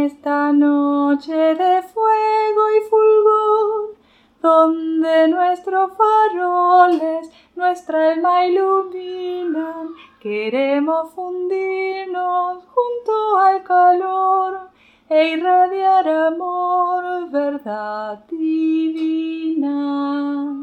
esta noche de fuego y fulgor, donde nuestros faroles nuestra alma iluminan, queremos fundirnos junto al calor e irradiar amor, verdad divina.